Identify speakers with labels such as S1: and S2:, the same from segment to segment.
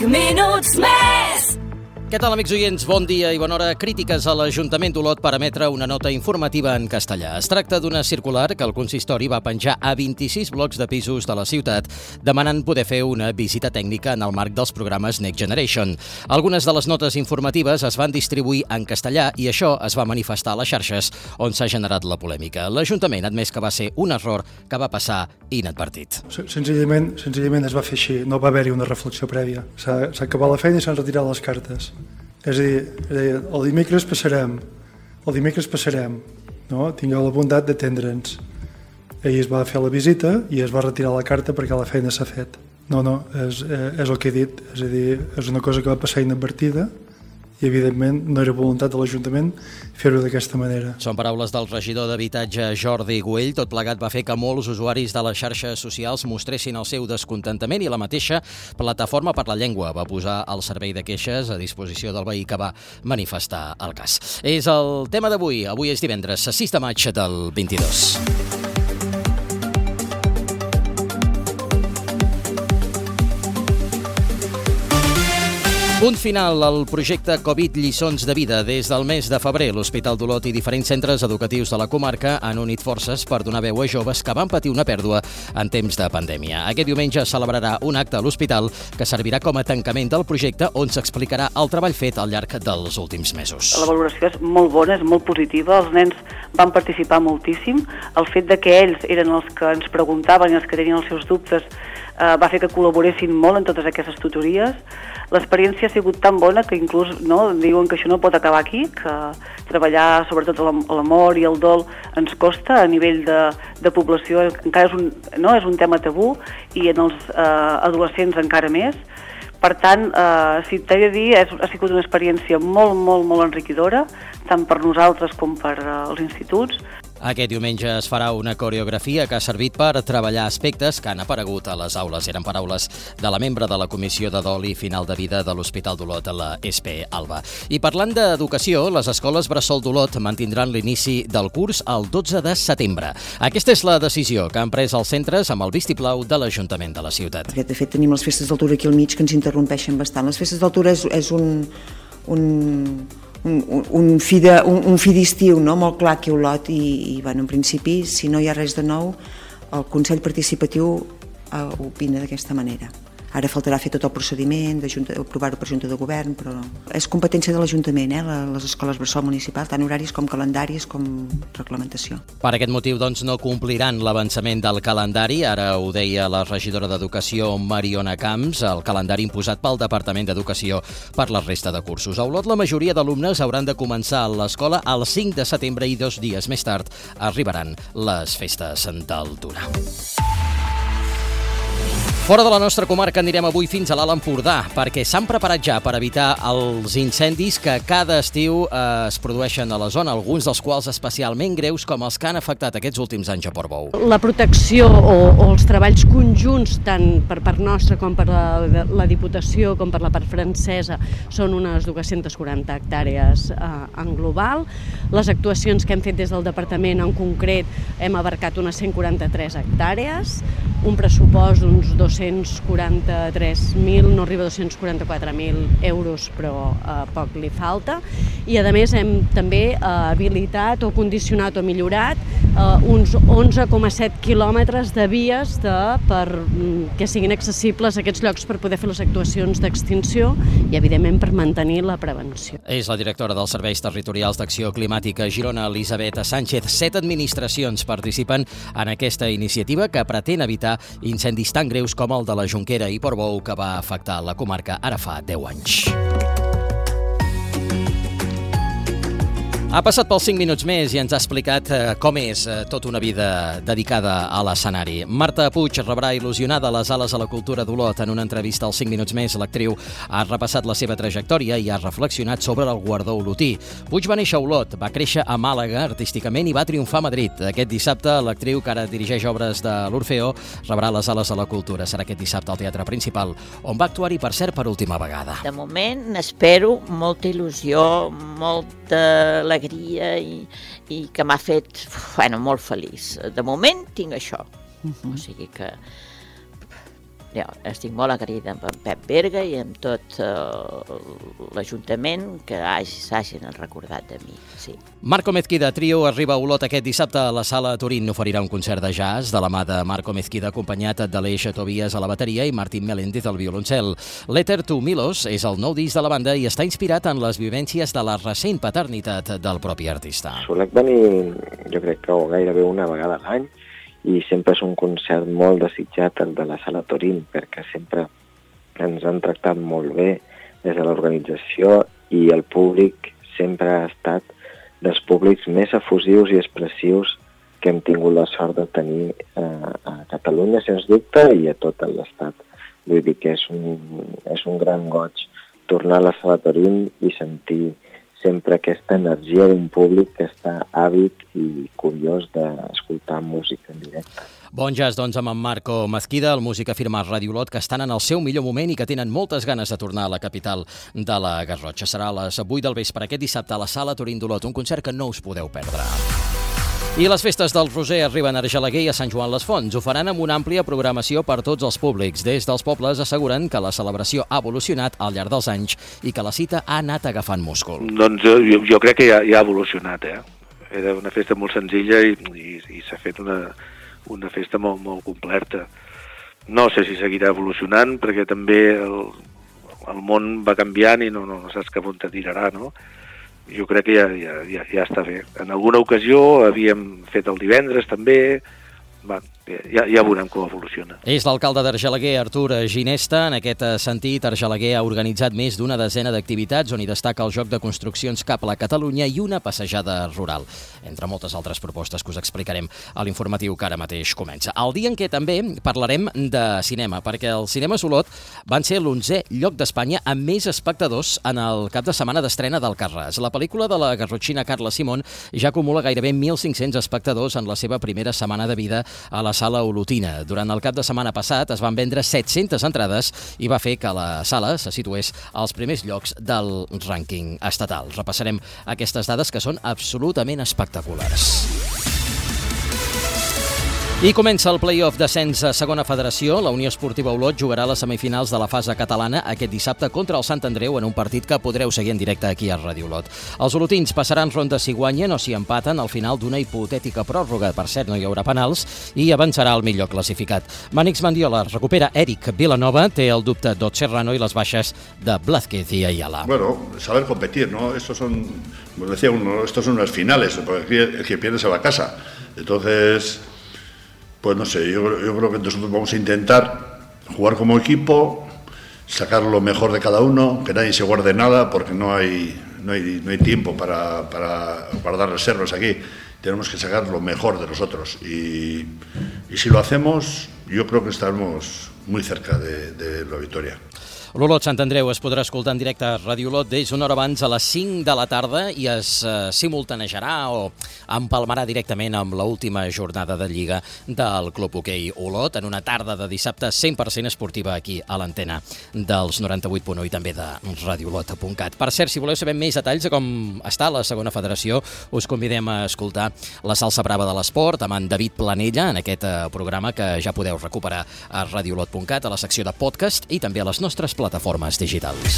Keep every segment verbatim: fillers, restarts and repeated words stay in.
S1: cinc minuts més.
S2: Què tal, amics oients? Bon dia i bona hora. Crítiques a l'Ajuntament d'Olot per emetre una nota informativa en castellà. Es tracta d'una circular que el consistori va penjar a vint-i-sis blocs de pisos de la ciutat, demanant poder fer una visita tècnica en el marc dels programes Next Generation. Algunes de les notes informatives es van distribuir en castellà i això es va manifestar a les xarxes, on s'ha generat la polèmica. L'Ajuntament ha admès que va ser un error que va passar inadvertit.
S3: Senzillament, senzillament es va fer així, no va haver-hi una reflexió prèvia. S'ha acabat la feina i s'han retirat les cartes. És a dir, el dimecres passarem, el dimecres passarem, no? Tingueu la bondat d'atendre'ns. Ell es va fer la visita i es va retirar la carta perquè la feina s'ha fet. No, no, és, és el que he dit, és a dir, és una cosa que va passar inadvertida i, evidentment, no era voluntat de l'Ajuntament fer-ho d'aquesta manera.
S2: Són paraules del regidor d'Habitatge Jordi Güell. Tot plegat va fer que molts usuaris de les xarxes socials mostressin el seu descontentament i la mateixa Plataforma per la Llengua va posar el servei de queixes a disposició del veí que va manifestar el cas. És el tema d'avui. Avui és divendres, sis de maig del vint-i-dos. Punt final al projecte Covid Lliçons de Vida. Des del mes de febrer, l'Hospital d'Olot i diferents centres educatius de la comarca han unit forces per donar veu a joves que van patir una pèrdua en temps de pandèmia. Aquest diumenge es celebrarà un acte a l'hospital que servirà com a tancament del projecte on s'explicarà el treball fet al llarg dels últims mesos.
S4: La valoració és molt bona, és molt positiva. Els nens van participar moltíssim. El fet de que ells eren els que ens preguntaven i els que tenien els seus dubtes eh, va fer que col·laboressin molt en totes aquestes tutories. L'experiència ha sigut tan bona que inclús no, diuen que això no pot acabar aquí, que treballar sobretot l'amor i el dol ens costa a nivell de, de població, encara és un, no, és un tema tabú i en els eh, adolescents encara més. Per tant, eh, si t'he de dir, és, ha sigut una experiència molt, molt, molt enriquidora, tant per nosaltres com per eh, els instituts.
S2: Aquest diumenge es farà una coreografia que ha servit per treballar aspectes que han aparegut a les aules. Eren paraules de la membre de la Comissió de Dol i Final de Vida de l'Hospital d'Olot, la Espe Alba. I parlant d'educació, les escoles Bressol d'Olot mantindran l'inici del curs el dotze de setembre. Aquesta és la decisió que han pres els centres amb el vistiplau de l'Ajuntament de la ciutat.
S5: Perquè, de fet, tenim les festes d'altura aquí al mig que ens interrompeixen bastant. Les festes d'altura és, és un... un un, un fi de, un, un fi d'estiu, no? Molt clar aquí a Olot i, i bueno, en principi, si no hi ha res de nou, el Consell Participatiu eh, opina d'aquesta manera. Ara faltarà fer tot el procediment, aprovar-ho per Junta de Govern, però és competència de l'Ajuntament, eh, les escoles bressol municipals, tant horaris com calendaris com reglamentació.
S2: Per aquest motiu, doncs, no compliran l'avançament del calendari. Ara ho deia la regidora d'Educació, Mariona Camps, el calendari imposat pel Departament d'Educació per la resta de cursos. A Olot, la majoria d'alumnes hauran de començar a l'escola el cinc de setembre i dos dies més tard arribaran les festes d'altura. Fora de la nostra comarca anirem avui fins a l'Alt Empordà, perquè s'han preparat ja per evitar els incendis que cada estiu eh, es produeixen a la zona, alguns dels quals especialment greus com els que han afectat aquests últims anys a Portbou.
S6: La protecció o, o els treballs conjunts, tant per part nostra com per la, la Diputació com per la part francesa, són unes dues-centes quaranta hectàrees eh, en global. Les actuacions que hem fet des del Departament en concret hem abarcat unes cent quaranta-tres hectàrees, un pressupost d'uns dos-cents quaranta-tres mil, no arriba a dos-cents quaranta-quatre mil euros, però eh, poc li falta. I a més hem també eh, habilitat o condicionat o millorat eh, uns onze coma set quilòmetres de vies de, per, que siguin accessibles a aquests llocs per poder fer les actuacions d'extinció i, evidentment, per mantenir la prevenció.
S2: És la directora dels Serveis Territorials d'Acció Climàtica a Girona, Elisabet Sánchez. Set administracions participen en aquesta iniciativa que pretén evitar incendis tan greus com el de la Jonquera i Portbou que va afectar la comarca ara fa deu anys. Ha passat pels cinc minuts més i ens ha explicat eh, com és eh, tota una vida dedicada a l'escenari. Marta Puig rebrà il·lusionada les ales a la cultura d'Olot. En una entrevista als cinc minuts més, l'actriu ha repassat la seva trajectòria i ha reflexionat sobre el guardó olotí. Puig va néixer a Olot, va créixer a Màlaga artísticament i va triomfar a Madrid. Aquest dissabte, l'actriu, que ara dirigeix obres de l'Orfeó, rebrà les ales a la cultura. Serà aquest dissabte al Teatre Principal, on va actuar-hi, per cert, per última vegada.
S7: De moment n'espero molta il·lusió, molta alegria i, i que m'ha fet bueno, molt feliç. De moment tinc això. Uh-huh. O sigui que jo estic molt agraïda amb en Pep Berga i amb tot eh, l'Ajuntament que s'hagin recordat de mi, sí.
S2: Marco Mezquida Trio arriba a Olot aquest dissabte a la Sala Turín. Oferirà un concert de jazz de la mà de Marco Mezquida, acompanyat d'Aleix Tobias a la bateria i Martín Meléndez al violoncel. Letter to Milos és el nou disc de la banda i està inspirat en les vivències de la recent paternitat del propi artista.
S8: Solec venir, jo crec que gairebé una vegada a l'any, i sempre és un concert molt desitjat, el de la Sala Turín, perquè sempre ens han tractat molt bé des de l'organització i el públic sempre ha estat dels públics més efusius i expressius que hem tingut la sort de tenir eh, a Catalunya, sens dubte, i a tot l'estat. Vull dir que és un, és un gran goig tornar a la Sala Turín i sentir sempre aquesta energia d'un públic que està àvid i curiós d'escoltar música en directe.
S2: Bon jazz, doncs, amb en Marco Mezquida, el músic afirma a Ràdio Olot que estan en el seu millor moment i que tenen moltes ganes de tornar a la capital de la Garrotxa. Serà a les vuit del vespre aquest dissabte a la Sala Turín d'Olot, un concert que no us podeu perdre. I les festes del Roser arriben a Argelaguer i a Sant Joan les Fonts. Ho faran amb una àmplia programació per tots els públics. Des dels pobles asseguren que la celebració ha evolucionat al llarg dels anys i que la cita ha anat agafant múscul.
S9: Doncs jo, jo crec que ja, ja ha evolucionat, eh? Era una festa molt senzilla i, i, i s'ha fet una, una festa molt, molt completa. No sé si seguirà evolucionant, perquè també el, el món va canviant i no, no, no saps cap on te tirarà, no? Jo crec que ja, ja, ja, ja està bé. En alguna ocasió havíem fet el divendres també, va, ja, ja veurem com evoluciona.
S2: És l'alcalde d'Argelaguer, Artur Ginesta. En aquest sentit, Argelaguer ha organitzat més d'una desena d'activitats on hi destaca el joc de construccions Cap a la Catalunya i una passejada rural, entre moltes altres propostes que us explicarem a l'informatiu que ara mateix comença. El dia en què també parlarem de cinema, perquè els cinemes Olot van ser l'onzè lloc d'Espanya amb més espectadors en el cap de setmana d'estrena del Carràs. La pel·lícula de la garrotxina Carla Simón ja acumula gairebé mil cinc-cents espectadors en la seva primera setmana de vida a la sala olotina. Durant el cap de setmana passat es van vendre set-centes entrades i va fer que la sala se situés als primers llocs del rànquing estatal. Repassarem aquestes dades que són absolutament espectaculars. I comença el play-off d'ascens a segona federació. La Unió Esportiva Olot jugarà les semifinals de la fase catalana aquest dissabte contra el Sant Andreu en un partit que podreu seguir en directe aquí a Ràdio Olot. Els olotins passaran ronda si guanyen o si empaten al final d'una hipotètica pròrroga. Per cert, no hi haurà penals i avançarà el millor classificat. Manix Mandiola recupera Eric Vilanova, té el dubte d'Ot Serrano i les baixes de Blázquez i Ayala.
S10: Bueno, saber competir, ¿no? Estos son, como decía uno, estos son unas finales, porque el que pierde se va a casa. Entonces, pues no sé, yo, yo creo que nosotros vamos a intentar jugar como equipo, sacar lo mejor de cada uno, que nadie se guarde nada, porque no hay, no hay, no hay tiempo para, para guardar reservas aquí. Tenemos que sacar lo mejor de nosotros. Y, y si lo hacemos, yo creo que estaremos muy cerca de, de la victoria.
S2: L'Olot Sant Andreu es podrà escoltar en directe a Ràdio Olot des d'una hora abans a les cinc de la tarda i es eh, simultanejarà o empalmarà directament amb l'última jornada de Lliga del Club Hoquei Olot en una tarda de dissabte cent per cent esportiva aquí a l'antena dels noranta-vuit punt u i també de radiolot punt cat. Per cert, si voleu saber més detalls de com està la segona federació, us convidem a escoltar la Salsa Brava de l'Esport amb en David Planella en aquest eh, programa que ja podeu recuperar a radiolot punt cat, a la secció de podcast i també a les nostres plataformes digitals.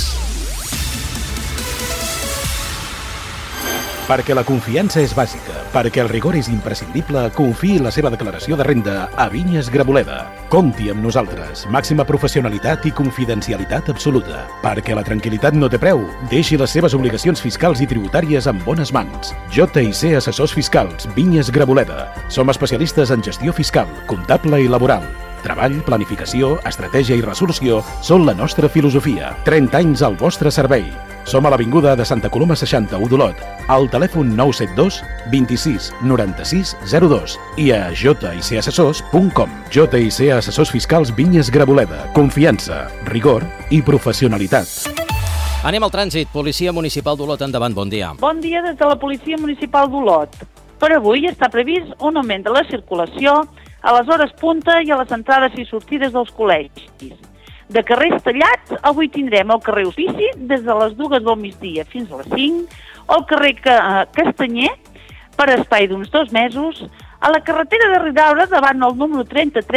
S11: Perquè la confiança és bàsica, perquè el rigor és imprescindible, confiï la seva declaració de renda a Vinyes Graboleda. Compti amb nosaltres. Màxima professionalitat i confidencialitat absoluta. Perquè la tranquil·litat no té preu, deixi les seves obligacions fiscals i tributàries en bones mans. J i C Assessors Fiscals, Vinyes Graboleda. Som especialistes en gestió fiscal, comptable i laboral. Treball, planificació, estratègia i resolució són la nostra filosofia. trenta anys al vostre servei. Som a l'avinguda de Santa Coloma seixanta-u d'Olot, al telèfon nou set dos, vint-i-sis, noranta-sis, zero dos i a j i c assessors punt com. J i C Assessors Fiscals Vinyes Graboleda. Confiança, rigor i professionalitat.
S2: Anem al trànsit. Policia Municipal d'Olot, endavant, bon dia.
S12: Bon dia des de la Policia Municipal d'Olot. Per avui està previst un augment de la circulació a les hores punta i a les entrades i sortides dels col·legis. De carrers tallats, avui tindrem el carrer Ofici des de les dues del migdia fins a les cinc, o el carrer Castanyer, per espai d'uns dos mesos, a la carretera de Ridaura davant el número trenta-tres,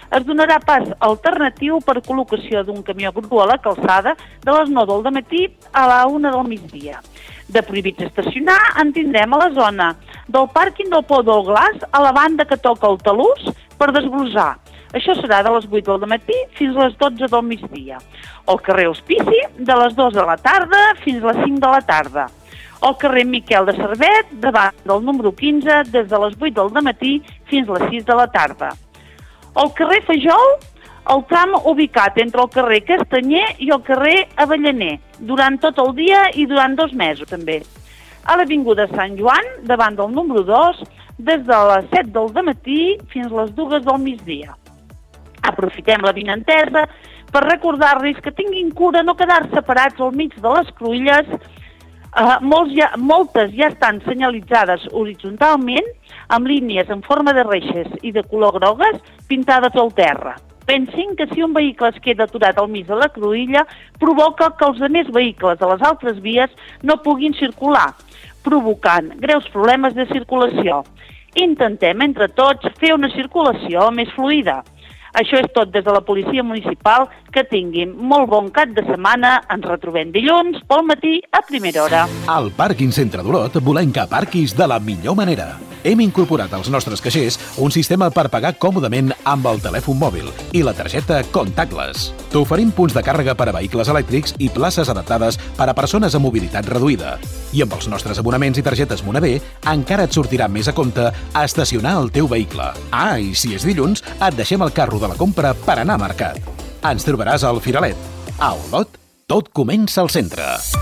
S12: es donarà pas alternatiu per col·locació d'un camió grua a la calçada de les nou del dematí a la una del migdia. De prohibits estacionar en tindrem a la zona del pàrquing del Pou del Glaç a la banda que toca el talús per desbrossar. Això serà de les vuit del dematí fins a les dotze del migdia. El carrer Hospici de les dues de la tarda fins a les cinc de la tarda. El carrer Miquel de Servet davant del número quinze des de les vuit del dematí fins a les sis de la tarda. El carrer Fajol, el tram ubicat entre el carrer Castanyer i el carrer Avellaner, durant tot el dia i durant dos mesos també. A l'avinguda Sant Joan, davant del número dos, des de les set del dematí fins a les dues del migdia. Aprofitem la vinentesa per recordar-los que tinguin cura no quedar separats al mig de les cruïlles. Uh, molts ja, moltes ja estan senyalitzades horitzontalment amb línies en forma de reixes i de color grogues pintades al terra. Pensin que si un vehicle es queda aturat al mig de la cruïlla provoca que els altres vehicles de les altres vies no puguin circular, provocant greus problemes de circulació. Intentem entre tots fer una circulació més fluida. Això és tot des de la Policia Municipal. Que tinguin molt bon cap de setmana. Ens retrobem dilluns pel matí a primera hora.
S11: Al Pàrquing Centre d'Olot volem que aparquis de la millor manera. Hem incorporat als nostres caixers un sistema per pagar còmodament amb el telèfon mòbil i la targeta Contactless. T'oferim punts de càrrega per a vehicles elèctrics i places adaptades per a persones amb mobilitat reduïda. I amb els nostres abonaments i targetes Monavé encara et sortirà més a compte a estacionar el teu vehicle. Ah, i si és dilluns, et deixem el carro de la compra per anar a mercat. Ens trobaràs al Firalet. A Olot, tot comença al centre.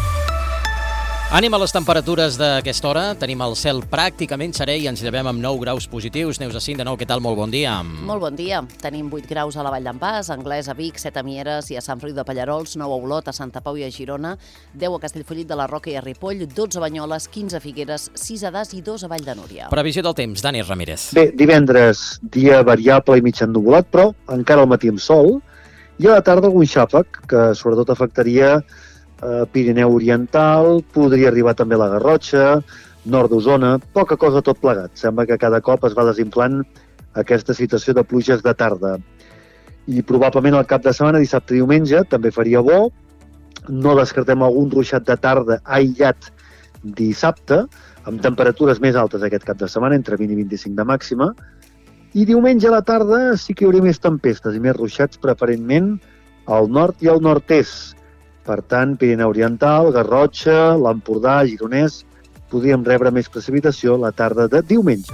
S2: Ànim a les temperatures d'aquesta hora. Tenim el cel pràcticament serè i ens llevem amb nou graus positius. Neus Acín, de nou, què tal? Molt bon dia.
S13: Molt bon dia. Tenim vuit graus a la Vall d'en Bas, Anglès, a Vic, set a Mieres i a Sant Feliu de Pallarols, nou a Olot, a Santa Pau i a Girona, deu a Castellfollit de la Roca i a Ripoll, dotze a Banyoles, quinze a Figueres, sis a Das i dos a Vall de Núria.
S2: Previsió del temps, Dani Ramírez.
S14: Bé, divendres, dia variable i mig ennuvolat, però encara al matí amb sol, i a la tarda algun xàfec, que sobretot afectaria eh, Pirineu Oriental, podria arribar també a la Garrotxa, nord d'Osona, poca cosa tot plegat. Sembla que cada cop es va desinflant aquesta situació de pluges de tarda. I probablement al cap de setmana, dissabte i diumenge, també faria bo. No descartem algun ruixat de tarda aïllat dissabte, amb temperatures més altes aquest cap de setmana, entre vint i vint-i-cinc de màxima. I diumenge a la tarda sí que hi hauria més tempestes i més ruixats, preferentment al nord i al nord-est. Per tant, Pirineu Oriental, Garrotxa, l'Empordà, Gironès, podríem rebre més precipitació la tarda de diumenge.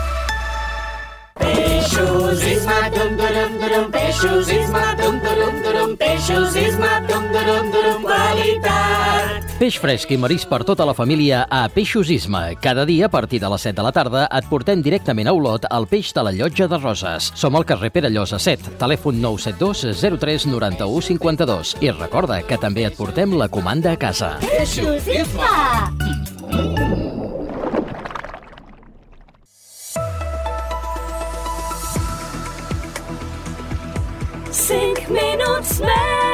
S1: Peixos is my dum dum dum, peixos is my dum dum dum, peixos is my dum dum dum, qualitat.
S2: Peix fresc i marís per tota la família a Peixos Isma. Cada dia, a partir de les set de la tarda, et portem directament a Olot el peix de la Llotja de Roses. Som al carrer Pere Llosa set, telèfon nou set dos zero tres nou u cinc dos. I recorda que també et portem la comanda a casa.
S1: Peixos Isma! Cinc minuts més.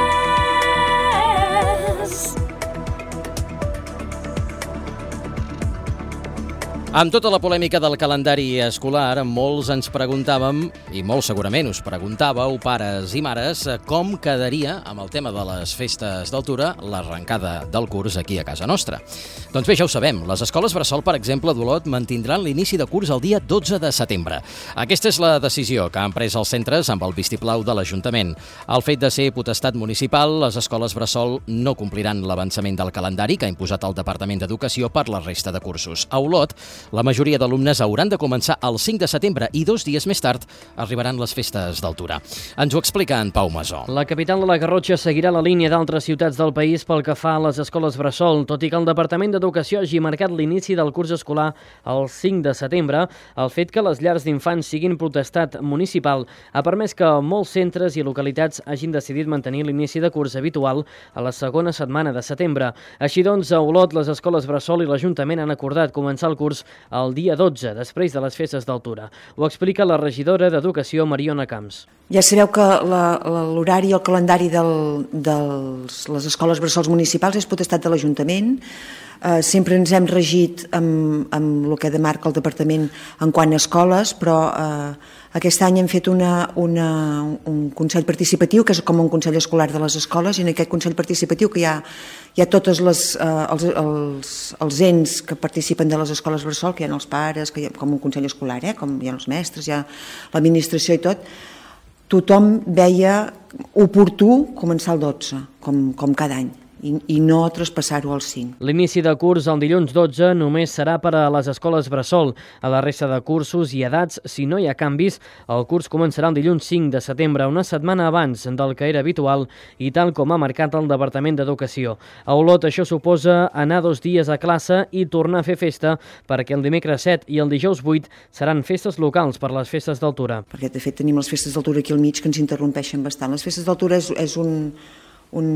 S2: Amb tota la polèmica del calendari escolar, molts ens preguntàvem, i molts segurament us preguntàveu, pares i mares, com quedaria amb el tema de les festes d'altura l'arrencada del curs aquí a casa nostra. Doncs bé, ja ho sabem, les escoles bressol, per exemple, d'Olot, mantindran l'inici de curs el dia dotze de setembre. Aquesta és la decisió que han pres els centres amb el vistiplau de l'Ajuntament. El fet de ser potestat municipal, les escoles bressol no compliran l'avançament del calendari que ha imposat el Departament d'Educació per la resta de cursos. A Olot, la majoria d'alumnes hauran de començar el cinc de setembre i dos dies més tard arribaran les festes d'altura. Ens ho explica en Pau Masó.
S15: La capital de la Garrotxa seguirà la línia d'altres ciutats del país pel que fa a les escoles bressol, tot i que el Departament d'Educació hagi marcat l'inici del curs escolar el cinc de setembre. El fet que les llars d'infants siguin potestat municipal ha permès que molts centres i localitats hagin decidit mantenir l'inici de curs habitual a la segona setmana de setembre. Així doncs, a Olot, les escoles bressol i l'Ajuntament han acordat començar el curs el dia dotze, després de les festes d'altura. Ho explica la regidora d'Educació, Mariona Camps.
S5: Ja sabeu que l'horari i el calendari de les escoles bressols municipals és potestat de l'Ajuntament. Eh, sempre ens hem regit amb, amb el que demarca el departament en quant a escoles, però eh, aquest any hem fet una, una, un consell participatiu, que és com un consell escolar de les escoles, i en aquest consell participatiu que hi ha, hi ha tots les, eh, els, els, els ens que participen de les escoles bressol, que hi ha els pares, que hi ha com un consell escolar, eh, com hi ha els mestres, hi ha l'administració i tot, tothom veia oportú començar el dotze, com, com cada any, i, i no traspassar-ho al cinc.
S15: L'inici de curs el dilluns dotze només serà per a les escoles bressol. A la resta de cursos i edats, si no hi ha canvis, el curs començarà el dilluns cinc de setembre, una setmana abans del que era habitual i tal com ha marcat el Departament d'Educació. A Olot això suposa anar dos dies a classe i tornar a fer festa, perquè el dimecres set i el dijous vuit seran festes locals per les festes d'altura.
S5: Perquè de fet tenim les festes d'altura aquí al mig que ens interrompeixen bastant. Les festes d'altura és, és un... un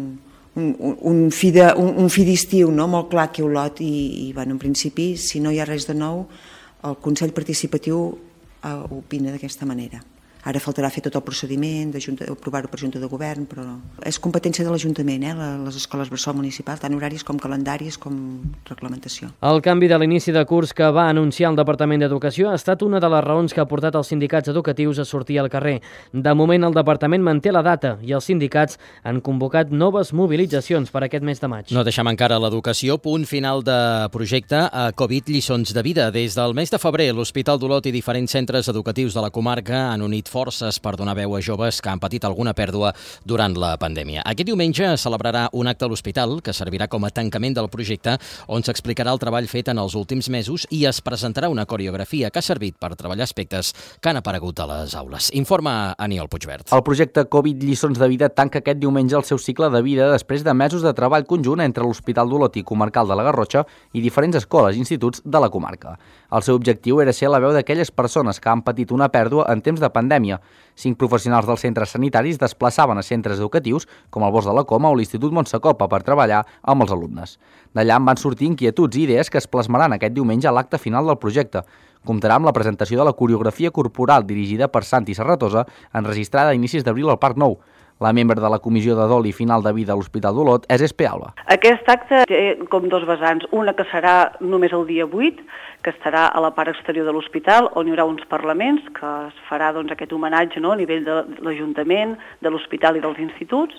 S5: Un, un, fi de, un, un fi d'estiu, no? Molt clar aquí a Olot i, i bueno, en principi, si no hi ha res de nou, el Consell Participatiu eh, opina d'aquesta manera. Ara faltarà fer tot el procediment, aprovar-ho per Junta de Govern, però és competència de l'Ajuntament, eh? Les escoles bressol municipals, tant horaris com calendaris com reglamentació.
S15: El canvi de l'inici de curs que va anunciar el Departament d'Educació ha estat una de les raons que ha portat els sindicats educatius a sortir al carrer. De moment, el Departament manté la data i els sindicats han convocat noves mobilitzacions per aquest mes de maig.
S2: No deixem encara l'educació. Punt final de projecte a Covid Lliçons de Vida. Des del mes de febrer, l'Hospital d'Olot i diferents centres educatius de la comarca han unit forces per donar veu a joves que han patit alguna pèrdua durant la pandèmia. Aquest diumenge es celebrarà un acte a l'hospital que servirà com a tancament del projecte, on s'explicarà el treball fet en els últims mesos i es presentarà una coreografia que ha servit per treballar aspectes que han aparegut a les aules. Informa Aniol Puigvert.
S16: El projecte Covid Lliçons de Vida tanca aquest diumenge el seu cicle de vida després de mesos de treball conjunt entre l'Hospital d'Olot i Comarcal de la Garrotxa i diferents escoles i instituts de la comarca. El seu objectiu era ser la veu d'aquelles persones que han patit una pèrdua en temps de pandèmia. Cinc professionals dels centres sanitaris desplaçaven a centres educatius com el Bosc de la Coma o l'Institut Montsecopa per treballar amb els alumnes. D'allà en van sortir inquietuds i idees que es plasmaran aquest diumenge a l'acte final del projecte. Comptarà amb la presentació de la coreografia corporal dirigida per Santi Serratosa, enregistrada a inicis d'abril al Parc Nou. La membre de la Comissió de Dol i Final de Vida a l'Hospital d'Olot és Espe Alba.
S4: Aquest acte té com dos vessants. Una que serà només el dia vuit, que estarà a la part exterior de l'hospital, on hi haurà uns parlaments, que es farà doncs, aquest homenatge, no?, a nivell de l'Ajuntament, de l'hospital i dels instituts,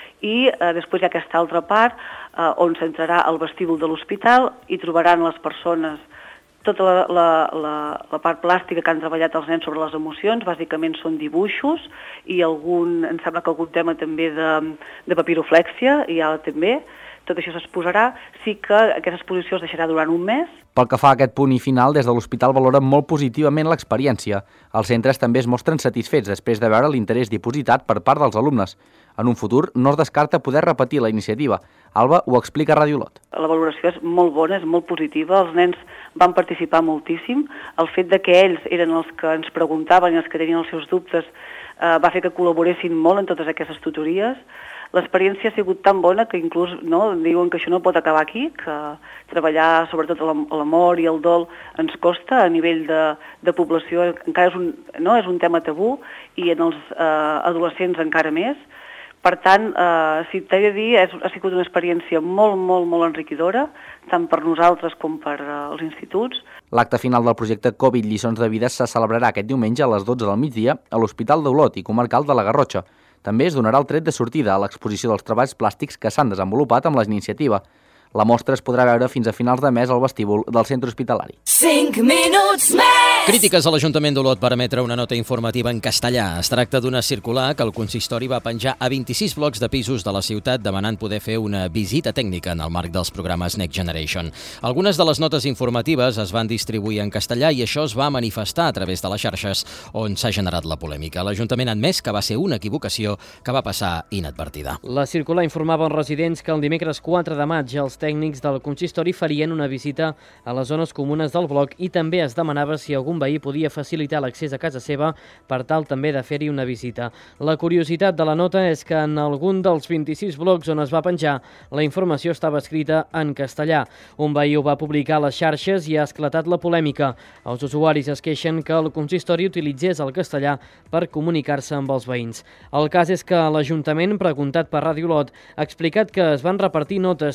S4: i eh, després hi ha aquesta altra part eh, on s'entrarà al vestíbul de l'hospital i trobaran les persones tota la, la, la, la part plàstica que han treballat els nens sobre les emocions. Bàsicament són dibuixos i algun, em sembla que algun tema també de, de papiroflèxia, i ja també. Tot això s'exposarà. Sí que aquesta exposició es deixarà durant un mes.
S16: Pel que fa a aquest punt i final, des de l'hospital valoren molt positivament l'experiència. Els centres també es mostren satisfets després de veure l'interès dipositat per part dels alumnes. En un futur no es descarta poder repetir la iniciativa. Alba ho explica a Ràdio Olot.
S4: La valoració és molt bona, és molt positiva. Els nens van participar moltíssim. El fet de que ells eren els que ens preguntaven i els que tenien els seus dubtes eh, va fer que col·laboressin molt en totes aquestes tutories. L'experiència ha sigut tan bona que inclús no, diuen que això no pot acabar aquí, que treballar sobretot l'amor i el dol ens costa a nivell de, de població, encara és un, no, és un tema tabú, i en els eh, adolescents encara més. Per tant, eh, si t'he de dir, és, ha sigut una experiència molt, molt, molt enriquidora, tant per nosaltres com per eh, els instituts.
S16: L'acte final del projecte Covid Lliçons de Vida se celebrarà aquest diumenge a les dotze del migdia a l'Hospital d'Olot i Comarcal de la Garrotxa. També es donarà el tret de sortida a l'exposició dels treballs plàstics que s'han desenvolupat amb la iniciativa. La mostra es podrà veure fins a finals de mes al vestíbul del centre hospitalari.
S1: cinc minuts més!
S2: Crítiques a l'Ajuntament d'Olot per emetre una nota informativa en castellà. Es tracta d'una circular que el consistori va penjar a vint-i-sis blocs de pisos de la ciutat demanant poder fer una visita tècnica en el marc dels programes Next Generation. Algunes de les notes informatives es van distribuir en castellà i això es va manifestar a través de les xarxes on s'ha generat la polèmica. L'Ajuntament ha admès que va ser una equivocació que va passar inadvertida.
S15: La circular informava als residents que el dimecres quatre de maig els tècnics del consistori farien una visita a les zones comunes del bloc i també es demanava si algun veí podia facilitar l'accés a casa seva per tal també de fer-hi una visita. La curiositat de la nota és que en algun dels vint-i-sis blocs on es va penjar la informació estava escrita en castellà. Un veí ho va publicar a les xarxes i ha esclatat la polèmica. Els usuaris es queixen que el consistori utilitzés el castellà per comunicar-se amb els veïns. El cas és que l'Ajuntament, preguntat per Ràdio Olot, ha explicat que es van repartir notes tant en català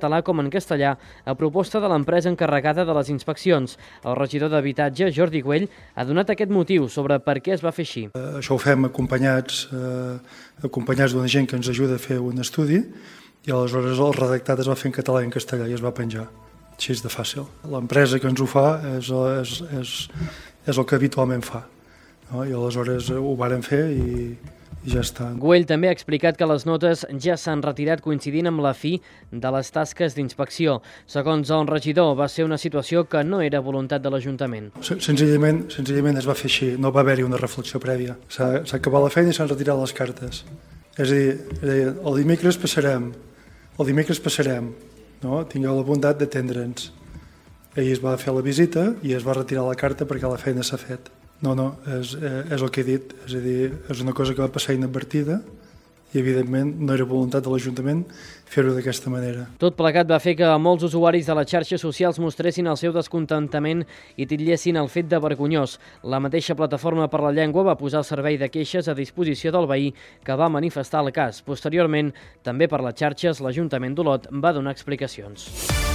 S15: català com en castellà a proposta de l'empresa encarregada de les inspeccions. El regidor d'Habitatge, Jordi Güell, ha donat aquest motiu sobre per què es va fer així.
S3: Uh, això ho fem acompanyats, uh, acompanyats d'una gent que ens ajuda a fer un estudi i aleshores el redactat es va fer en català i en castellà i es va penjar. Així és de fàcil. L'empresa que ens ho fa és, és, és, és el que habitualment fa. No? I aleshores ho varen fer i, i ja està.
S15: Güell també ha explicat que les notes ja s'han retirat coincidint amb la fi de les tasques d'inspecció. Segons el regidor, va ser una situació que no era voluntat de l'Ajuntament.
S3: Senzillament, senzillament es va fer així, no va haver-hi una reflexió prèvia. S'ha acabat la feina i s'han retirat les cartes. És a dir, és a dir, el dimecres passarem, el dimecres passarem, no? Tingueu la bondat d'atendre'ns. Ahir es va fer la visita i es va retirar la carta perquè la feina s'ha fet. No, no, és, és el que he dit, és a dir, és una cosa que va passar inadvertida i evidentment no era voluntat de l'Ajuntament fer-ho d'aquesta manera.
S15: Tot plegat va fer que molts usuaris de les xarxes socials mostressin el seu descontentament i titllessin el fet de vergonyós. La mateixa Plataforma per la Llengua va posar el servei de queixes a disposició del veí que va manifestar el cas. Posteriorment, també per les xarxes, l'Ajuntament d'Olot va donar explicacions.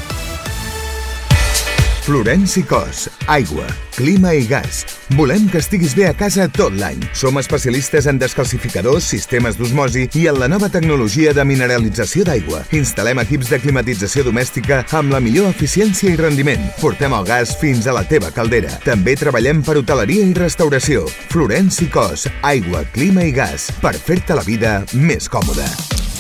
S17: Florenci Cos, aigua, clima i gas. Volem que estiguis bé a casa tot l'any. Som especialistes en descalcificadors, sistemes d'osmosi i en la nova tecnologia de mineralització d'aigua. Instal·lem equips de climatització domèstica amb la millor eficiència i rendiment. Portem el gas fins a la teva caldera. També treballem per hoteleria i restauració. Florenci Cos, aigua, clima i gas. Per fer-te la vida més còmoda.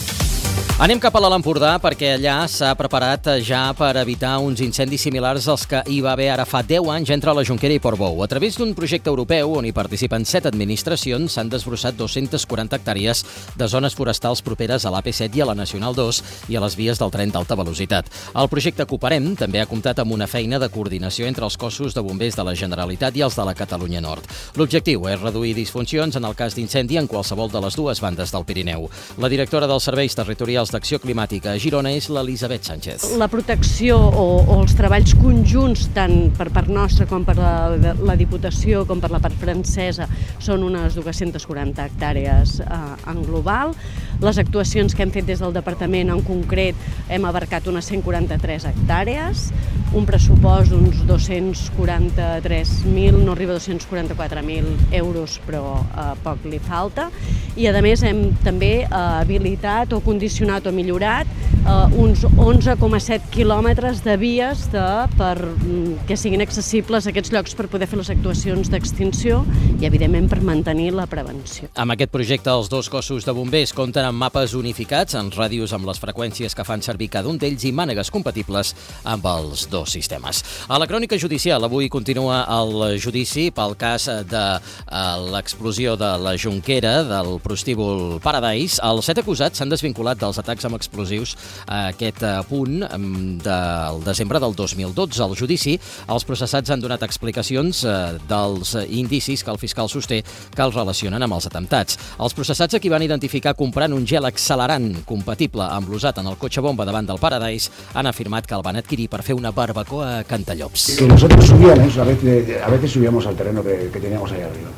S2: Anem cap a l'Alt Empordà perquè allà s'ha preparat ja per evitar uns incendis similars als que hi va haver ara fa deu anys entre la Jonquera i Portbou. A través d'un projecte europeu on hi participen set administracions s'han desbrossat dues-centes quaranta hectàrees de zones forestals properes a l'A P set i a la Nacional dos i a les vies del tren d'alta velocitat. El projecte Cooperem també ha comptat amb una feina de coordinació entre els cossos de bombers de la Generalitat i els de la Catalunya Nord. L'objectiu és reduir disfuncions en el cas d'incendi en qualsevol de les dues bandes del Pirineu. La directora dels Serveis Territorials d'Acció Climàtica a Girona és l'Elisabet Sánchez.
S6: La protecció o, o els treballs conjunts, tant per part nostra com per la, la Diputació com per la part francesa, són unes dues-centes quaranta hectàrees eh, en global. Les actuacions que hem fet des del Departament en concret hem abarcat unes cent quaranta-tres hectàrees, un pressupost d'uns dos-cents quaranta-tres mil, no arriba a dos-cents quaranta-quatre mil euros, però eh, poc li falta. I a més hem també eh, habilitat o condicionat o millorat eh, uns onze coma set quilòmetres de vies de, per, que siguin accessibles a aquests llocs per poder fer les actuacions d'extinció i, evidentment, per mantenir la prevenció.
S2: Amb aquest projecte, els dos cossos de bombers compten amb mapes unificats, en ràdios amb les freqüències que fan servir cada un d'ells i mànegues compatibles amb els dos sistemes. A la crònica judicial, avui continua el judici pel cas de l'explosió de la Jonquera, del prostíbul Paradise. Els set acusats s'han desvinculat dels atacs amb explosius a aquest punt del desembre del dos mil dotze. Al judici, els processats han donat explicacions dels indicis que el fiscal sosté que els relacionen amb els atemptats. Els processats a qui van identificar comprant un gel accelerant compatible amb l'usat en el cotxe bomba davant del Paradise han afirmat que el van adquirir per fer una barbacoa a Cantallops.
S18: Que nosotros subíamos, a veces, a veces subíamos al terreno que, que teníamos ahí arriba.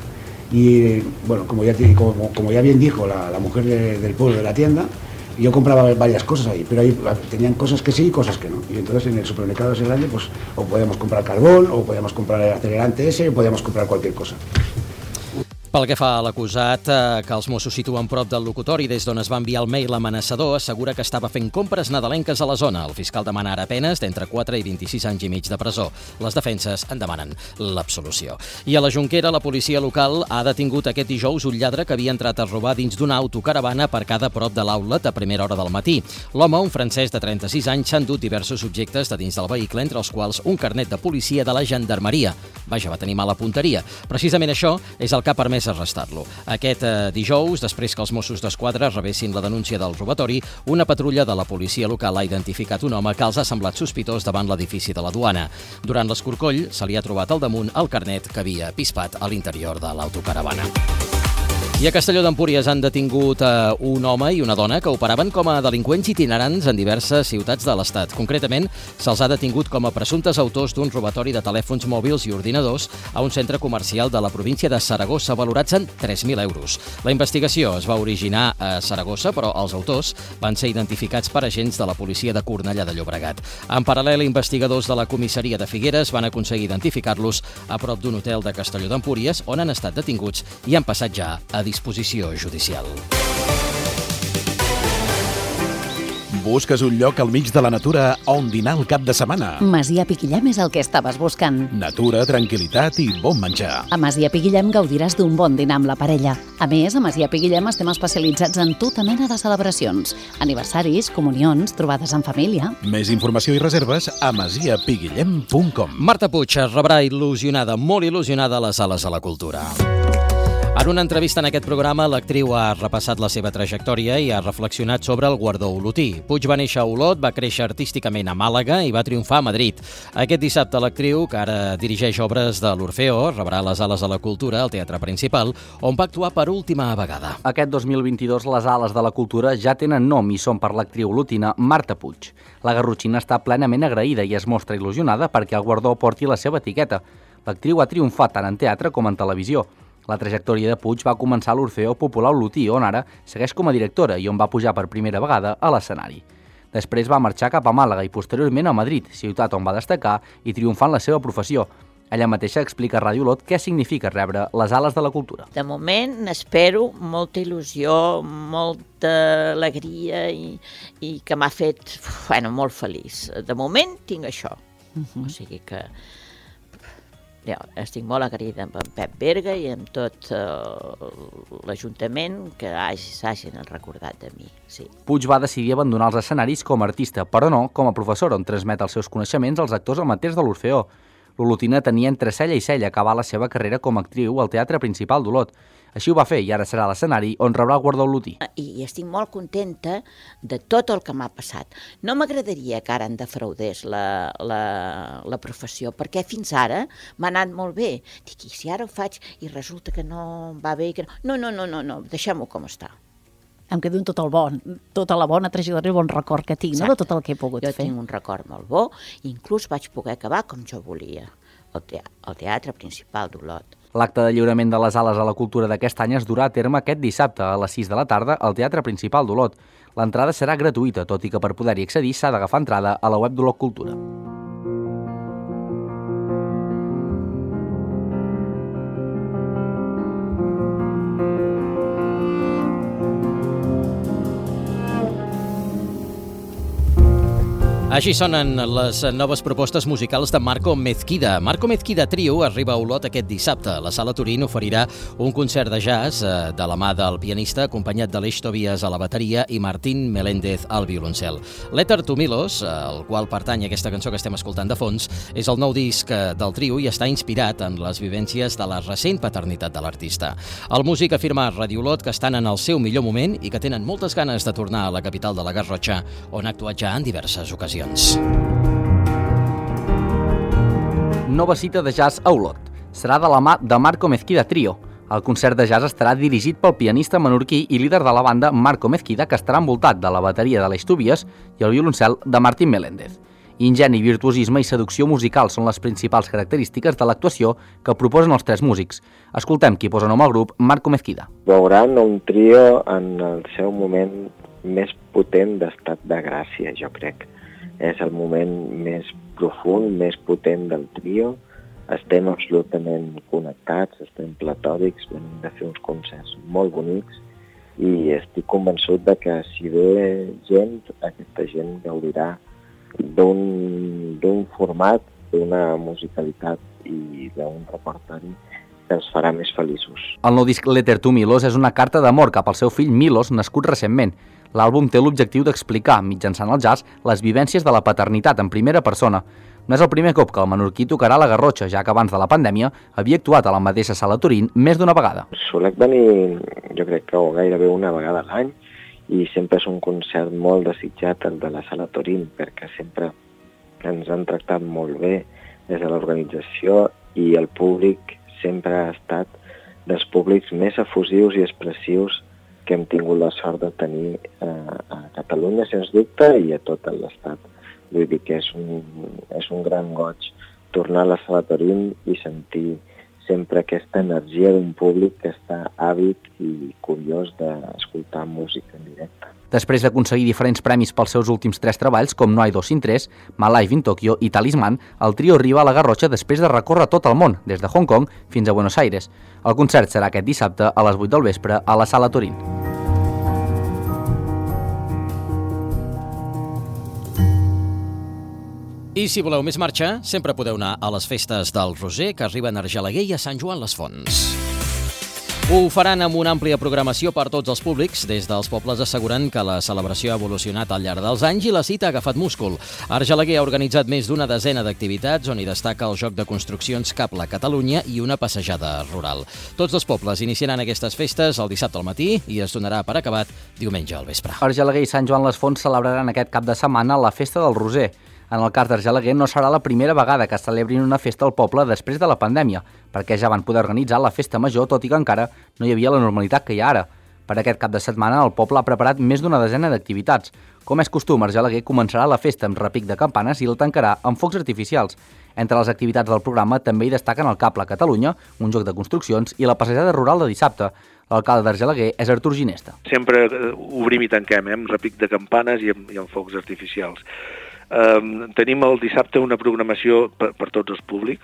S18: Y bueno, como ya, como, como ya bien dijo la, la mujer de, del pueblo de la tienda, yo compraba varias cosas ahí, pero ahí tenían cosas que sí y cosas que no. Y entonces en el supermercado ese grande, pues o podíamos comprar carbón, o podíamos comprar el acelerante ese, o podíamos comprar cualquier cosa.
S2: Pel que fa a l'acusat, eh, que els Mossos situen prop del locutori des d'on es va enviar el mail amenaçador, assegura que estava fent compres nadalenques a la zona. El fiscal demana ara penes d'entre quatre i vint-i-sis anys i mig de presó. Les defenses en demanen l'absolució. I a la Jonquera, la policia local ha detingut aquest dijous un lladre que havia entrat a robar dins d'una autocaravana aparcada a prop de l'outlet a primera hora del matí. L'home, un francès de trenta-sis anys, s'ha endut diversos objectes de dins del vehicle, entre els quals un carnet de policia de la Gendarmeria. Vaja, va tenir mala punteria. Precisament això és el que ha permès arrestar-lo. Aquest eh, dijous, després que els Mossos d'Esquadra rebessin la denúncia del robatori, una patrulla de la policia local ha identificat un home que els ha semblat sospitós davant l'edifici de la duana. Durant l'escorcoll se li ha trobat al damunt el carnet que havia pispat a l'interior de l'autocaravana. I a Castelló d'Empúries han detingut a un home i una dona que operaven com a delinqüents itinerants en diverses ciutats de l'Estat. Concretament, se'ls ha detingut com a presumptes autors d'un robatori de telèfons mòbils i ordinadors a un centre comercial de la província de Saragossa, valorats en tres mil euros. La investigació es va originar a Saragossa, però els autors van ser identificats per agents de la policia de Cornellà de Llobregat. En paral·lel, investigadors de la comissaria de Figueres van aconseguir identificar-los a prop d'un hotel de Castelló d'Empúries, on han estat detinguts i han passat ja a disposició judicial.
S11: Busques un lloc al mig de la natura on dinar el cap de setmana?
S19: Masia Piquillem és el que estaves buscant.
S11: Natura, tranquil·litat i bon menjar.
S19: A Masia Piquillem gaudiràs d'un bon dinar amb la parella. A més, a Masia Piquillem estem especialitzats en tota mena de celebracions. Aniversaris, comunions, trobades en família.
S11: Més informació i reserves a masia piguillem punt com.
S2: Marta Puig rebrà il·lusionada, molt il·lusionada a les ales de la cultura. En una entrevista en aquest programa, l'actriu ha repassat la seva trajectòria i ha reflexionat sobre el guardó olotí. Puig va néixer a Olot, va créixer artísticament a Màlaga i va triomfar a Madrid. Aquest dissabte l'actriu, que ara dirigeix obres de l'Orfeó, rebrà les ales de la cultura al Teatre Principal, on va actuar per última vegada.
S16: Aquest dos mil vint-i-dos les ales de la cultura ja tenen nom i són per l'actriu olotina Marta Puig. La garrotxina està plenament agraïda i es mostra il·lusionada perquè el guardó porti la seva etiqueta. L'actriu ha triomfat tant en teatre com en televisió. La trajectòria de Puig va començar a l'Orfeó Popular Olotí, on ara segueix com a directora i on va pujar per primera vegada a l'escenari. Després va marxar cap a Màlaga i posteriorment a Madrid, ciutat on va destacar i triomfar en la seva professió. Ella mateixa explica a Ràdio Olot què significa rebre les ales de la cultura.
S7: De moment espero molta il·lusió, molta alegria i, i que m'ha fet bueno, molt feliç. De moment tinc això. Uh-huh. O sigui que ja, estic molt agraïda amb en Pep Berga i amb tot uh, l'Ajuntament que s'hagin recordat de mi. Sí.
S16: Puig va decidir abandonar els escenaris com a artista, però no com a professora, on transmet els seus coneixements als actors amateurs de l'Orfeó. L'olotina tenia entre cella i cella acabar la seva carrera com a actriu al Teatre Principal d'Olot. Així ho va fer i ara serà a l'escenari on rebrà el guardó olotí.
S7: I estic molt contenta de tot el que m'ha passat. No m'agradaria que ara em defraudés la, la, la professió, perquè fins ara m'ha anat molt bé. Dic, i si ara ho faig i resulta que no va bé? Que no, no, no, no, no, deixem-ho com està.
S19: Em quedo amb tot el bon, tota la bona trajectòria i bon record que tinc, no, de tot el que he pogut
S7: jo
S19: fer.
S7: Jo tinc un record molt bo, inclús vaig poder acabar com jo volia, al teatre, al teatre Principal d'Olot.
S16: L'acte de lliurament de les ales a la cultura d'aquest any es durà a terme aquest dissabte a les sis de la tarda al Teatre Principal d'Olot. L'entrada serà gratuïta, tot i que per poder-hi accedir s'ha d'agafar entrada a la web d'Olot Cultura.
S2: Així sonen les noves propostes musicals de Marco Mezquida. Marco Mezquida Trio arriba a Olot aquest dissabte. La Sala Turín oferirà un concert de jazz de la mà del pianista acompanyat d'Aleix Tobias a la bateria i Martín Meléndez al violoncel. Letter to Milos, al qual pertany aquesta cançó que estem escoltant de fons, és el nou disc del trio i està inspirat en les vivències de la recent paternitat de l'artista. El músic afirma a Ràdio Olot que estan en el seu millor moment i que tenen moltes ganes de tornar a la capital de la Garrotxa, on ha actuat ja en diverses ocasions.
S16: Nova cita de jazz a Olot. Serà de la mà de Marco Mezquida Trio. El concert de jazz estarà dirigit pel pianista menorquí i líder de la banda Marco Mezquida, que estarà envoltat de la bateria d'Aleix Tobias i el violoncel de Martín Meléndez. Ingeni, virtuosisme i seducció musical són les principals característiques de l'actuació que proposen els tres músics. Escoltem qui posa nom al grup, Marco Mezquida.
S8: Veuran un trio en el seu moment més potent d'estat de gràcia, jo crec. És el moment més profund, més potent del trio. Estem absolutament connectats, estem platòdics, venim de fer uns concerts molt bonics i estic convençut de que si ve gent, aquesta gent gaudirà d'un format, d'una musicalitat i d'un repertori que ens farà més feliços.
S16: El nou disc Letter to Milos és una carta d'amor cap al seu fill Milos, nascut recentment. L'àlbum té l'objectiu d'explicar, mitjançant el jazz, les vivències de la paternitat en primera persona. No és el primer cop que el menorquí tocarà a la Garrotxa, ja que abans de la pandèmia havia actuat a la mateixa Sala Turín més d'una vegada.
S8: Solec venir, jo crec que gairebé una vegada a l'any, i sempre és un concert molt desitjat, el de la Sala Turín, perquè sempre ens han tractat molt bé des de l'organització i el públic sempre ha estat dels públics més efusius i expressius que hem tingut la sort de tenir eh, a Catalunya, sens dubte, i a tot l'Estat. Vull dir que és un, és un gran goig tornar a la Sala Torín i sentir sempre aquesta energia d'un públic que està àvid i curiós d'escoltar música en directe.
S16: Després d'aconseguir diferents premis pels seus últims tres treballs, com No hay dos sin tres, My Life in Tokyo i Talisman, el trio arriba a la Garrotxa després de recórrer tot el món, des de Hong Kong fins a Buenos Aires. El concert serà aquest dissabte a les vuit del vespre a la Sala Torín.
S2: I si voleu més marxa, sempre podeu anar a les festes del Roser, que arriben a Argelaguer i a Sant Joan les Fonts. Ho faran amb una àmplia programació per tots els públics. Des dels pobles asseguren que la celebració ha evolucionat al llarg dels anys i la cita ha agafat múscul. Argelaguer ha organitzat més d'una desena d'activitats on hi destaca el joc de construccions Cable Catalunya i una passejada rural. Tots els pobles iniciaran aquestes festes el dissabte al matí i es donarà per acabat diumenge al vespre.
S16: Argelaguer i Sant Joan les Fonts celebraran aquest cap de setmana la Festa del Roser. En el cas d'Argelaguer no serà la primera vegada que celebrin una festa al poble després de la pandèmia, perquè ja van poder organitzar la festa major, tot i que encara no hi havia la normalitat que hi ha ara. Per aquest cap de setmana el poble ha preparat més d'una desena d'activitats. Com és costum, Argelaguer començarà la festa amb repic de campanes i la tancarà amb focs artificials. Entre les activitats del programa també hi destaquen el Cable Catalunya, un joc de construccions, i la passejada rural de dissabte. L'alcalde d'Argelaguer és Artur Ginesta.
S9: Sempre obrim i tanquem, eh, amb repic de campanes i amb, i amb focs artificials. Um, tenim el dissabte una programació per, per tots els públics,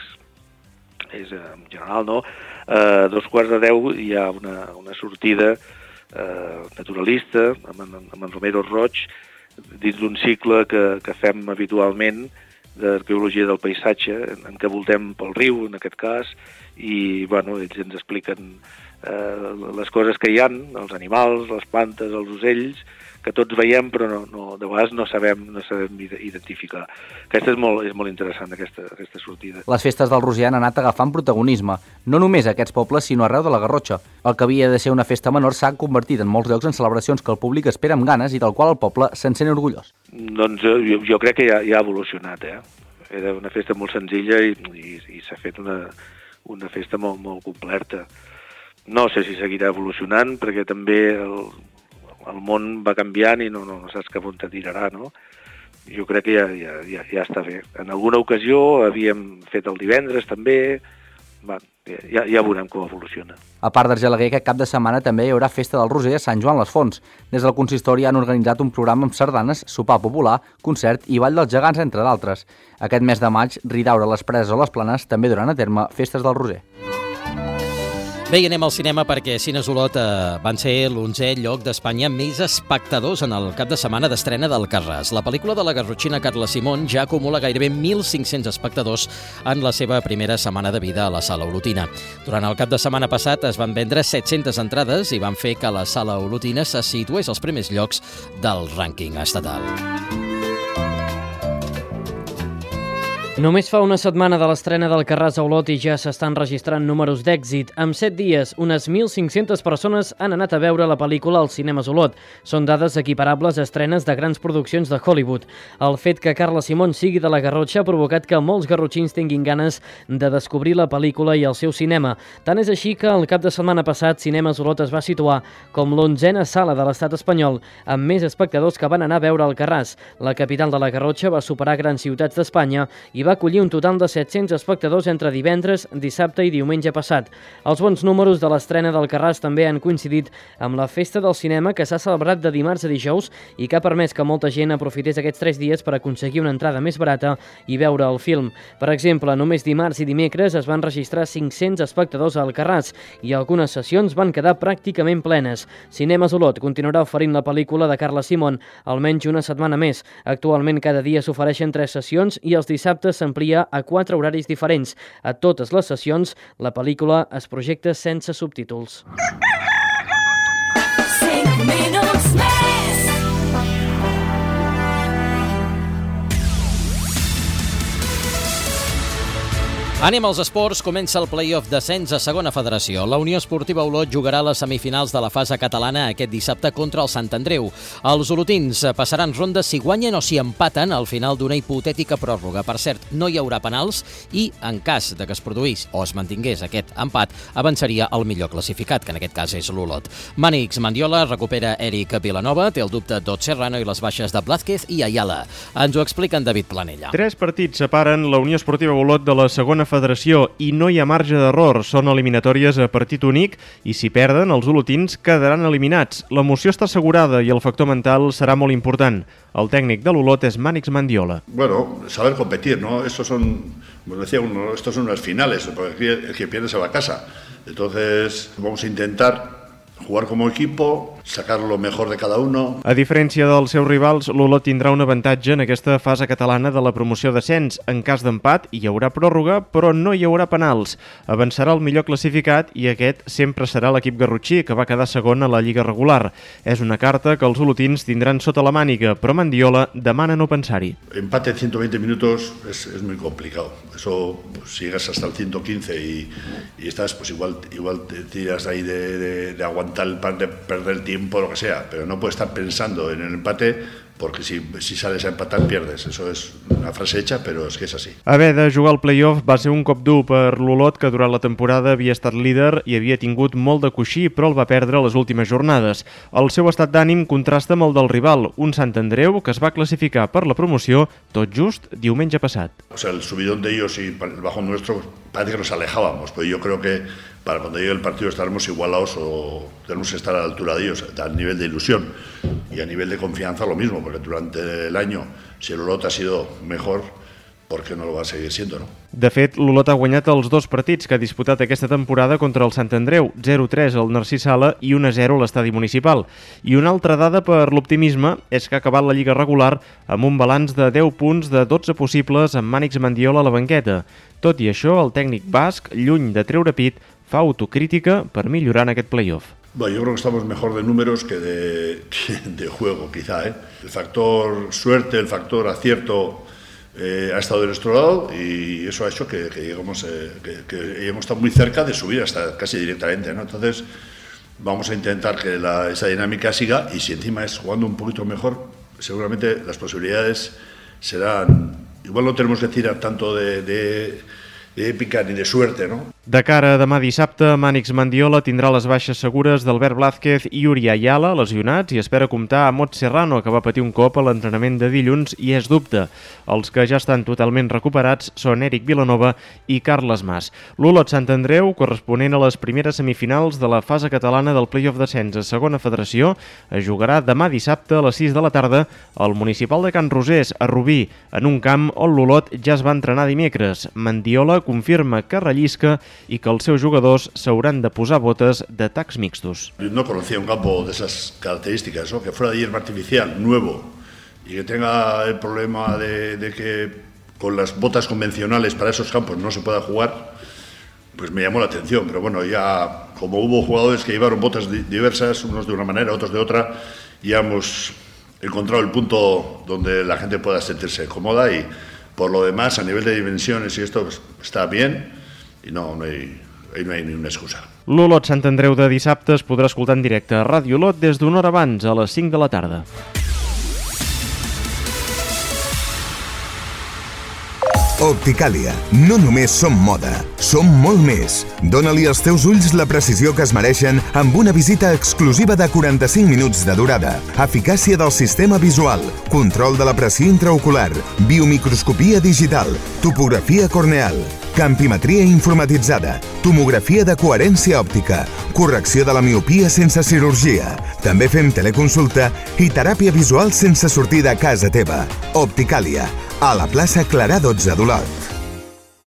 S9: és en general, no? Uh, dos quarts de deu hi ha una, una sortida uh, naturalista amb, amb, amb en Romero Roig dins d'un cicle que, que fem habitualment d'arqueologia del paisatge, en, en què voltem pel riu, en aquest cas, i bueno, ells ens expliquen uh, les coses que hi ha, els animals, les plantes, els ocells, que tots veiem però no, no, de vegades no sabem, no sabem identificar. Aquesta és molt, és molt interessant, aquesta, aquesta sortida.
S16: Les festes del Roser han anat agafant protagonisme, no només a aquests pobles, sinó arreu de la Garrotxa. El que havia de ser una festa menor s'ha convertit en molts llocs en celebracions que el públic espera amb ganes i del qual el poble se'n sent orgullós.
S9: Doncs jo, jo crec que ja, ja ha evolucionat, eh? Era una festa molt senzilla i, i, i s'ha fet una, una festa molt, molt completa. No sé si seguirà evolucionant, perquè també el, el món va canviant i no, no, no saps cap on te tirarà, no? Jo crec que ja, ja, ja, ja està bé. En alguna ocasió havíem fet el divendres també, va, ja, ja veurem com evoluciona.
S16: A part d'Argelaguer, aquest cap de setmana també hi haurà Festa del Roser a Sant Joan les Fonts. Des del consistori han organitzat un programa amb sardanes, sopar popular, concert i ball dels gegants, entre d'altres. Aquest mes de maig, Ridaura, les Preses o les Planes també duran a terme Festes del Roser.
S2: Bé, i anem al cinema perquè Cines Olot eh, van ser l'onzè lloc d'Espanya més espectadors en el cap de setmana d'estrena del Carràs. La pel·lícula de la garrotxina Carla Simón ja acumula gairebé mil cinc-cents espectadors en la seva primera setmana de vida a la Sala Olotina. Durant el cap de setmana passat es van vendre set-centes entrades i van fer que la Sala Olotina se situés als primers llocs del rànquing estatal.
S15: Només fa una setmana de l'estrena del Carràs a Olot i ja s'estan registrant números d'èxit. En set dies, unes mil cinc-centes persones han anat a veure la pel·lícula als cinemes Olot. Són dades equiparables a estrenes de grans produccions de Hollywood. El fet que Carla Simón sigui de la Garrotxa ha provocat que molts garrotxins tinguin ganes de descobrir la pel·lícula i el seu cinema. Tant és així que el cap de setmana passat Cinemes Olot es va situar com l'onzena sala de l'estat espanyol amb més espectadors que van anar a veure el Carràs. La capital de la Garrotxa va superar grans ciutats d'Espanya i va acollir un total de set-cents espectadors entre divendres, dissabte i diumenge passat. Els bons números de l'estrena del Carràs també han coincidit amb la festa del cinema que s'ha celebrat de dimarts a dijous i que ha permès que molta gent aprofités aquests tres dies per aconseguir una entrada més barata i veure el film. Per exemple, només dimarts i dimecres es van registrar cinc-cents espectadors al Carràs i algunes sessions van quedar pràcticament plenes. Cinemes Olot continuarà oferint la pel·lícula de Carla Simón almenys una setmana més. Actualment cada dia s'ofereixen tres sessions i els dissabtes s'amplia a quatre horaris diferents. A totes les sessions, la pel·lícula es projecta sense subtítols. cinc minuts més.
S2: Anem als esports, comença el play-off d'ascens a segona federació. La Unió Esportiva Olot jugarà les semifinals de la fase catalana aquest dissabte contra el Sant Andreu. Els olotins passaran ronda si guanyen o si empaten al final d'una hipotètica pròrroga. Per cert, no hi haurà penals i, en cas de que es produís o es mantingués aquest empat, avançaria el millor classificat, que en aquest cas és l'Olot. Mànix Mandiola recupera Eric Vilanova, té el dubte d'Ot Serrano i les baixes de Blázquez i Ayala. Ens ho explica en David Planella.
S20: Tres partits separen la Unió Esportiva Olot de la segona federació i no hi ha marge d'error. Són eliminatòries a partit únic i si perden, els olotins quedaran eliminats. L'emoció està assegurada i el factor mental serà molt important. El tècnic de l'Olot és Mànix Mandiola.
S10: Bueno, saber competir, ¿no? Estos son, como decía uno, estos son las finales, porque el que pierde se va a casa. Entonces, vamos a intentar jugar como equipo, sacar lo mejor de cada uno.
S20: A diferència dels seus rivals, l'Olot tindrà un avantatge en aquesta fase catalana de la promoció d'ascens. En cas d'empat, hi haurà pròrroga, però no hi haurà penals. Avançarà el millor classificat i aquest sempre serà l'equip garrotxí, que va quedar segon a la Lliga regular. És una carta que els olotins tindran sota la màniga, però Mandiola demana no pensar-hi.
S10: Empate en ciento veinte minutos es, es muy complicado. Eso, pues, si llegas hasta el ciento quince y, y estás, pues igual, igual te tiras ahí de, de, de aguantar el par de perder el tiempo, lo que sea, pero no puedes estar pensando en el empate porque si, si sales a empatar pierdes. Eso es una frase hecha, però és que és així.
S20: Haver de jugar al play-off va ser un cop dur per l'Olot, que durant la temporada havia estat líder i havia tingut molt de coixí, però el va perdre a les últimes jornades. El seu estat d'ànim contrasta amb el del rival, un Sant Andreu que es va classificar per la promoció tot just diumenge passat.
S10: O sea, el subidón de ellos y el bajón nuestro parece que nos alejábamos, pero yo creo que para cuando llegue el partido estaremos igualados o tenemos que estar a la altura de ellos, a nivel de ilusión y a nivel de confianza lo mismo, porque durante el año, si el Olot ha sido mejor, ¿por qué no lo va a seguir siendo, no?
S20: De fet, l'Olot ha guanyat els dos partits que ha disputat aquesta temporada contra el Sant Andreu, zero tres al Narcís Sala i un a zero a l'estadi municipal. I una altra dada per l'optimisme és que ha acabat la Lliga regular amb un balanç de deu punts de dotze possibles amb Mànix Mandiola a la banqueta. Tot i això, el tècnic basc, lluny de treure pit, fa autocrítica per millorar en aquest play-off.
S10: Bueno, yo creo que estamos mejor de números que de, de juego, quizá, ¿eh? El factor suerte, el factor acierto eh, ha estado de nuestro lado y eso ha hecho que, que, lleguemos, eh, que, que hemos estado muy cerca de subir hasta casi directamente, ¿no? Entonces, vamos a intentar que la, esa dinámica siga y si encima es jugando un poquito mejor, seguramente las posibilidades serán... Igual no tenemos que tirar tanto de... de d'èpica ni de suerte, no?
S20: De cara a demà dissabte, Mànix Mandiola tindrà les baixes segures d'Albert Blázquez i Uri Ayala, lesionats, i espera comptar amb Ot Serrano, que va patir un cop a l'entrenament de dilluns i és dubte. Els que ja estan totalment recuperats són Eric Vilanova i Carles Mas. L'Olot Sant Andreu, corresponent a les primeres semifinals de la fase catalana del play-off d'ascens a segona federació, es jugarà demà dissabte a les sis de la tarda al municipal de Can Rosés, a Rubí, en un camp on l'Olot ja es va entrenar dimecres. Mandiola confirma que rellisca i que els seus jugadors s'hauran de posar botes de tacs mixtos.
S10: No conocía un campo de esas características, ¿no? Que fuera de hierba artificial, nuevo, y que tenga el problema de, de que con las botas convencionales para esos campos no se pueda jugar, pues me llamó la atención. Pero bueno, ya como hubo jugadores que llevaron botas diversas, unos de una manera, otros de otra, ya hemos encontrado el punto donde la gente pueda sentirse cómoda y por lo demás, a nivel de dimensiones y esto pues, está bien i no, no, hi, no hi ha ni una excusa.
S20: L'Olot Sant Andreu de dissabte es podrà escoltar en directe a Ràdio Olot des d'una hora abans, a les cinc de la tarda.
S17: Opticàlia. No només som moda, som molt més. Dóna-li als teus ulls la precisió que es mereixen amb una visita exclusiva de quaranta-cinc minuts de durada. Eficàcia del sistema visual, control de la pressió intraocular, biomicroscopia digital, topografia corneal, campimetria informatitzada, tomografia de coherència òptica, correcció de la miopia sense cirurgia. També fem teleconsulta i teràpia visual sense sortir de casa teva. Opticàlia, a la plaça Clarà dotze d'Olot.